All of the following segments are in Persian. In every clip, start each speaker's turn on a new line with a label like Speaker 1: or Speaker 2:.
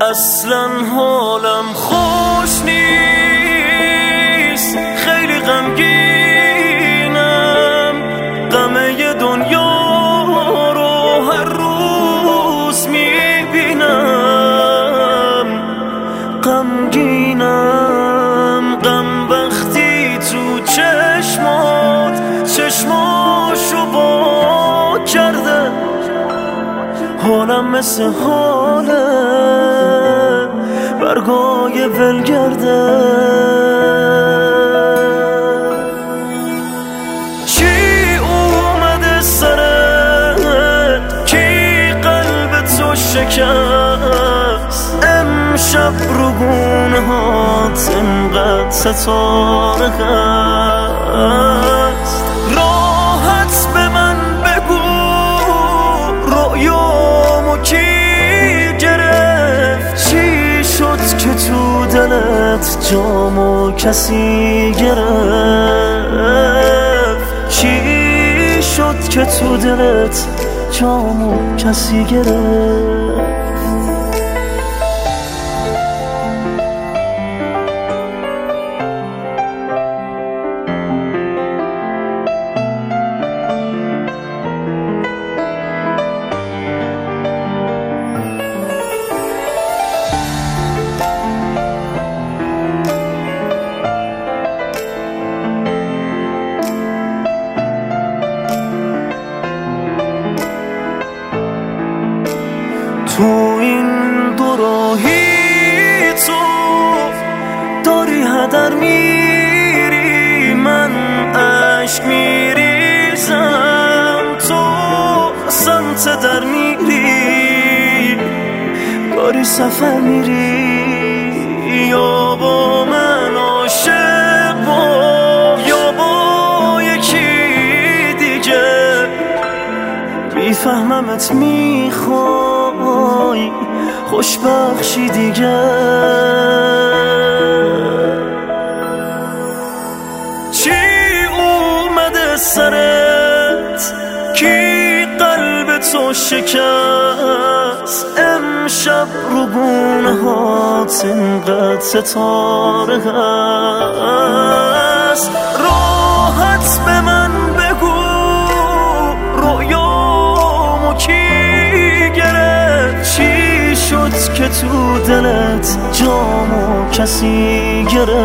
Speaker 1: اصلا حالم خوش نیست، خیلی غمگینم، غم دنیا رو هر روز میبینم. غمگینم، غم وقتی تو چشماشو با کرده، حالم مثل حاله برگای ولگرده. چی اومده سرت، کی قلب تو شکست، امشب رو گونه هات انقدر ستاره هست. راحت به من بگو رویامو کی گرفت، چی شد که تو دلت جامو کسی گرفت، چی شد که تو دلت جامو کسی گرفت. تو این دو راهی تو داری هدر میری، من عشق میریزم، تو سمت در میری، داری سفر میری، یا با من عاشق یا با یکی دیگه. میفهممت میخوای خوشبخشی دیگه. چی اومده سرت، کی قلب تو شکست، امشب رو گونه هات انقدر ستاره هست. راحت به من بگو رویامو کی گرفت، چی شد که تو دلت جامو کسی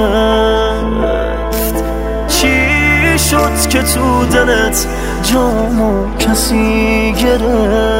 Speaker 1: گرفت، چی شد که تو دلت جامو کسی گرفت.